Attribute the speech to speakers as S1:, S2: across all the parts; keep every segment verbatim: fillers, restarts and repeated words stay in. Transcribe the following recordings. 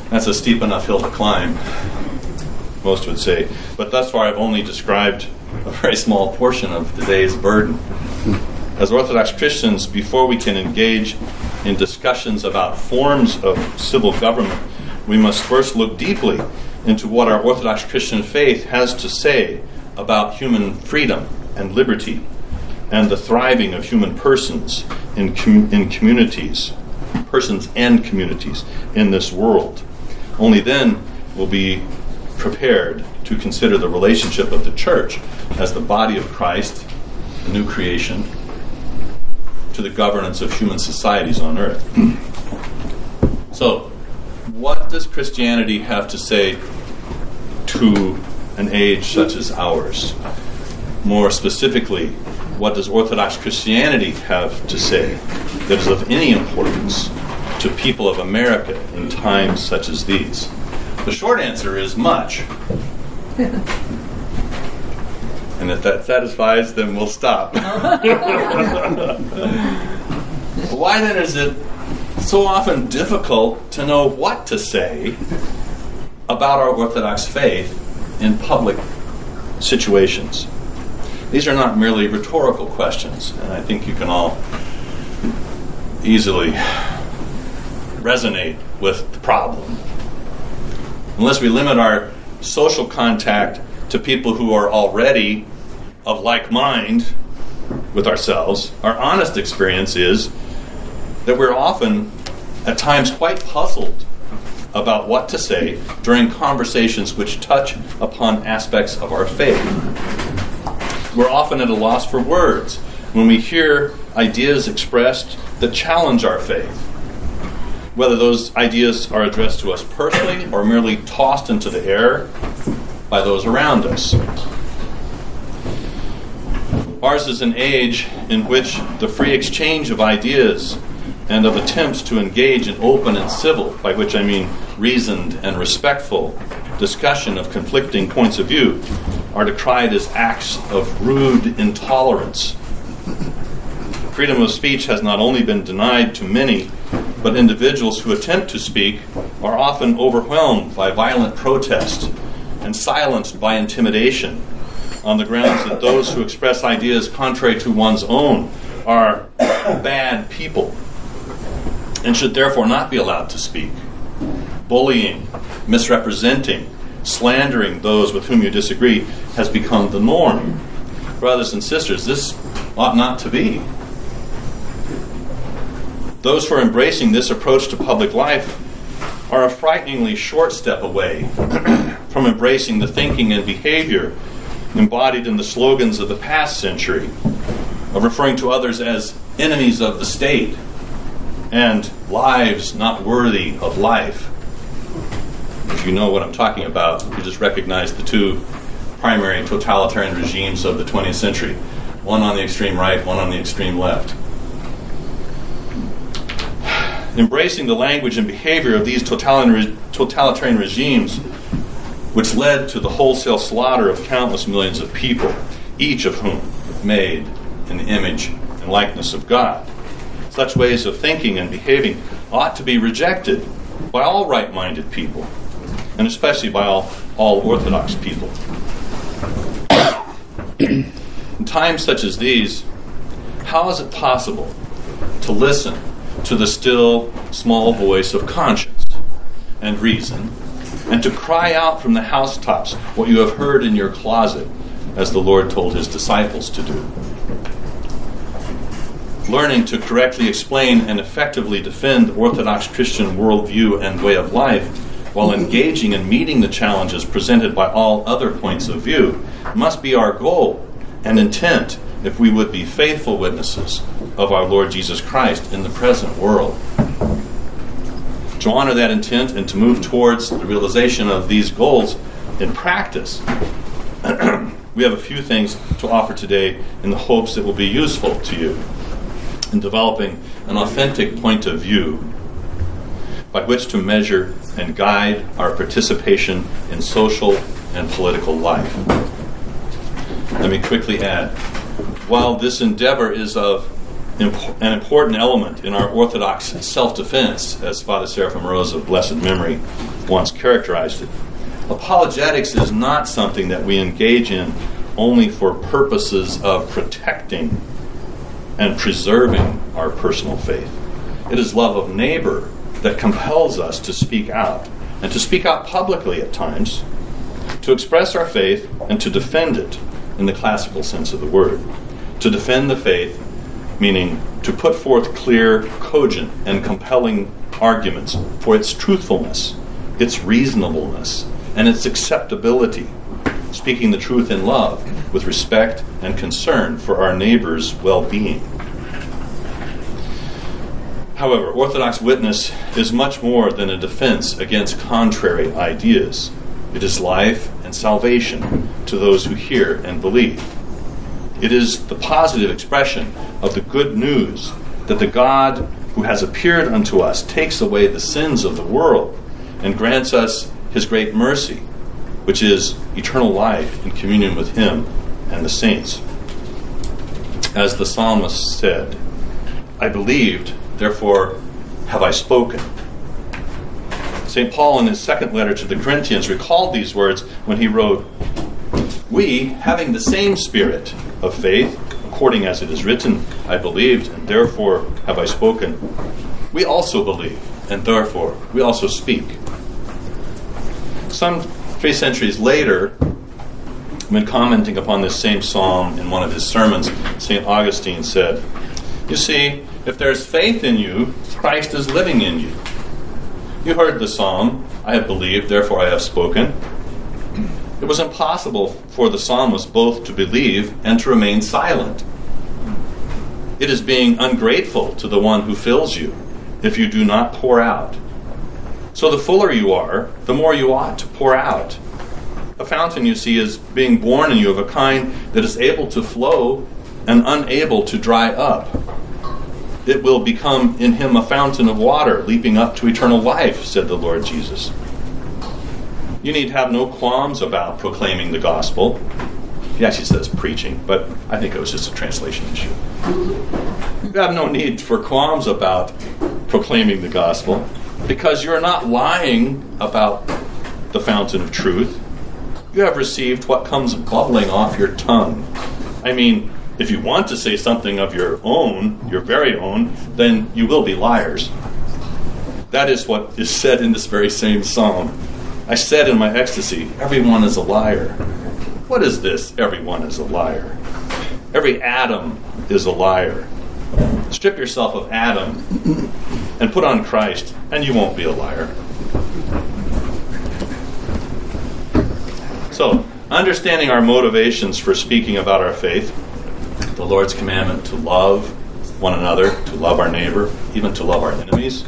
S1: That's a steep enough hill to climb, most would say. But thus far I've only described a very small portion of today's burden. As Orthodox Christians, before we can engage in discussions about forms of civil government, we must first look deeply into what our Orthodox Christian faith has to say about human freedom and liberty and the thriving of human persons in, com- in communities, persons and communities in this world. Only then will be prepared to consider the relationship of the church as the body of Christ, the new creation, to the governance of human societies on earth. So, what does Christianity have to say to an age such as ours? More specifically, what does Orthodox Christianity have to say that is of any importance to people of America in times such as these? The short answer is much. And if that satisfies, then we'll stop. Why then is it so often difficult to know what to say about our Orthodox faith in public situations? These are not merely rhetorical questions, and I think you can all easily resonate with the problem. Unless we limit our social contact to people who are already of like mind with ourselves, our honest experience is that we're often, at times, quite puzzled about what to say during conversations which touch upon aspects of our faith. We're often at a loss for words when we hear ideas expressed that challenge our faith, whether those ideas are addressed to us personally or merely tossed into the air by those around us. Ours is an age in which the free exchange of ideas and of attempts to engage in open and civil, by which I mean reasoned and respectful, discussion of conflicting points of view are decried as acts of rude intolerance. Freedom of speech has not only been denied to many, but individuals who attempt to speak are often overwhelmed by violent protest and silenced by intimidation on the grounds that those who express ideas contrary to one's own are bad people and should therefore not be allowed to speak. Bullying, misrepresenting, slandering those with whom you disagree has become the norm. Brothers and sisters, this ought not to be. Those who are embracing this approach to public life are a frighteningly short step away from embracing the thinking and behavior embodied in the slogans of the past century, of referring to others as enemies of the state and lives not worthy of life. If you know what I'm talking about, you just recognize the two primary totalitarian regimes of the twentieth century, one on the extreme right, one on the extreme left. Embracing the language and behavior of these totalitarian regimes, which led to the wholesale slaughter of countless millions of people, each of whom made in the image and likeness of God. Such ways of thinking and behaving ought to be rejected by all right-minded people, and especially by all, all Orthodox people. In times such as these, how is it possible to listen to the still, small voice of conscience and reason, and to cry out from the housetops what you have heard in your closet, as the Lord told his disciples to do? Learning to correctly explain and effectively defend Orthodox Christian worldview and way of life, while engaging in meeting the challenges presented by all other points of view, must be our goal and intent if we would be faithful witnesses of our Lord Jesus Christ in the present world. To honor that intent and to move towards the realization of these goals in practice, we have a few things to offer today in the hopes that will be useful to you in developing an authentic point of view by which to measure and guide our participation in social and political life. Let me quickly add, while this endeavor is of imp- an important element in our Orthodox self-defense, as Father Seraphim Rose of blessed memory once characterized it. Apologetics is not something that we engage in only for purposes of protecting and preserving our personal faith. It is love of neighbor that compels us to speak out, and to speak out publicly at times, to express our faith and to defend it in the classical sense of the word. To defend the faith, meaning to put forth clear, cogent, and compelling arguments for its truthfulness, its reasonableness, and its acceptability, speaking the truth in love with respect and concern for our neighbor's well-being. However, Orthodox witness is much more than a defense against contrary ideas. It is life and salvation to those who hear and believe. It is the positive expression of the good news that the God who has appeared unto us takes away the sins of the world and grants us his great mercy, which is eternal life in communion with him and the saints. As the psalmist said, I believed, therefore have I spoken. Saint Paul, in his second letter to the Corinthians, recalled these words when he wrote, We, having the same spirit of faith, according as it is written, I believed, and therefore have I spoken, we also believe, and therefore we also speak. Some three centuries later, when commenting upon this same psalm in one of his sermons, Saint Augustine said, You see, if there's faith in you, Christ is living in you. You heard the psalm, I have believed, therefore I have spoken. It was impossible for the psalmist both to believe and to remain silent. It is being ungrateful to the one who fills you if you do not pour out. So the fuller you are, the more you ought to pour out. A fountain, you see, is being born in you of a kind that is able to flow and unable to dry up. It will become in him a fountain of water leaping up to eternal life, said the Lord Jesus. You need have no qualms about proclaiming the gospel. He actually says preaching, but I think it was just a translation issue. You have no need for qualms about proclaiming the gospel because you're not lying about the fountain of truth. You have received what comes bubbling off your tongue. I mean, if you want to say something of your own, your very own, then you will be liars. That is what is said in this very same psalm. I said in my ecstasy, everyone is a liar. What is this, everyone is a liar? Every atom is a liar. Strip yourself of Adam and put on Christ, and you won't be a liar. So, understanding our motivations for speaking about our faith, the Lord's commandment to love one another, to love our neighbor, even to love our enemies,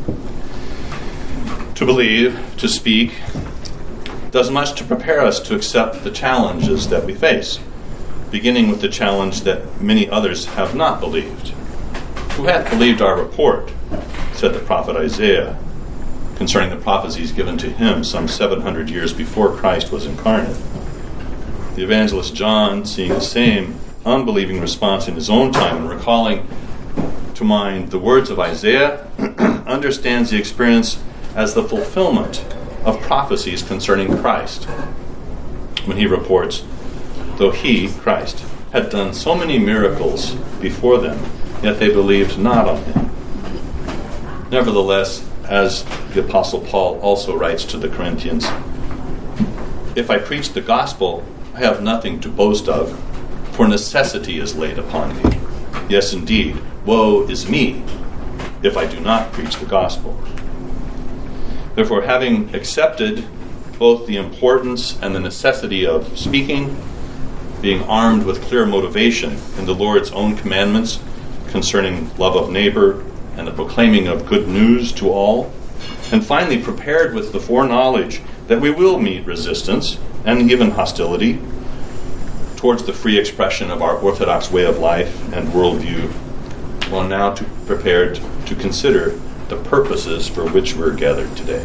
S1: to believe, to speak, does much to prepare us to accept the challenges that we face, beginning with the challenge that many others have not believed. Who hath believed our report, said the prophet Isaiah, concerning the prophecies given to him some seven hundred years before Christ was incarnate. The evangelist John, seeing the same unbelieving response in his own time and recalling to mind the words of Isaiah, understands the experience as the fulfillment of prophecies concerning Christ, when he reports, though he, Christ, had done so many miracles before them, yet they believed not on him. Nevertheless, as the Apostle Paul also writes to the Corinthians, if I preach the gospel, I have nothing to boast of, for necessity is laid upon me. Yes, indeed, woe is me if I do not preach the gospel. Therefore, having accepted both the importance and the necessity of speaking, being armed with clear motivation in the Lord's own commandments concerning love of neighbor and the proclaiming of good news to all, and finally prepared with the foreknowledge that we will meet resistance and even hostility towards the free expression of our orthodox way of life and worldview, well, now to prepared to consider the purposes for which we're gathered today.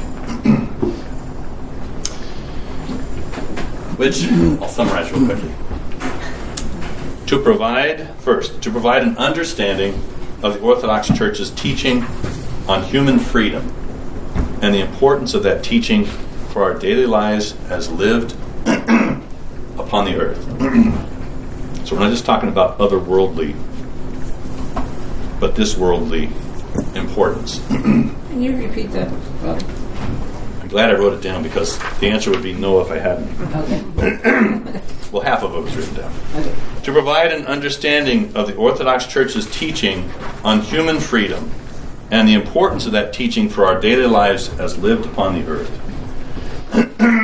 S1: Which I'll summarize real quickly. To provide, first, to provide an understanding of the Orthodox Church's teaching on human freedom and the importance of that teaching for our daily lives as lived upon the earth. So we're not just talking about otherworldly, but this worldly importance.
S2: Can you repeat that, Father?
S1: I'm glad I wrote it down because the answer would be no if I hadn't.
S2: Okay.
S1: Well, half of it was written down.
S2: Okay.
S1: To provide an understanding of the Orthodox Church's teaching on human freedom and the importance of that teaching for our daily lives as lived upon the earth.